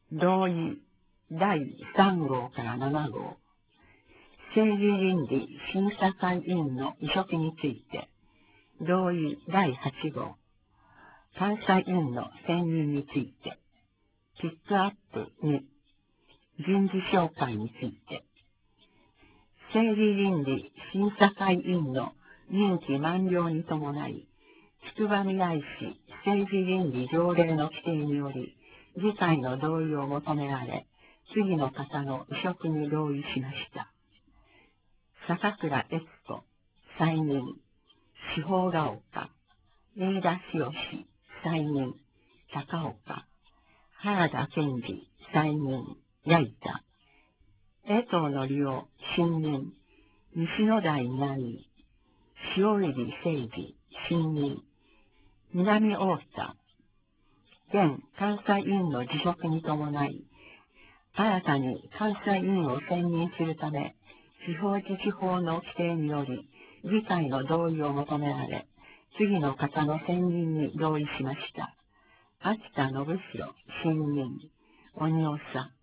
同意第3号から7号、政治倫理審査会委員の委嘱について、同意第8号、監査委員の選任について、ピックアップ2、人事紹介について、政治倫理審査会委員の任期満了に伴い、つくばみらい市政治倫理条例の規定により、議会の同意を求められ、次の方の委嘱に同意しました。坂倉悦子、再任、司法が丘、飯田剛、再任、高岡、原田健二、再任、矢板、江藤のりお、新任、西野台南、塩入誠二、新任、南太田、現監査委員の辞職に伴い、新たに監査委員を選任するため、地方自治法の規定により、議会の同意を求められ、次の方の選任に同意しました。秋田信弘、新任、鬼長、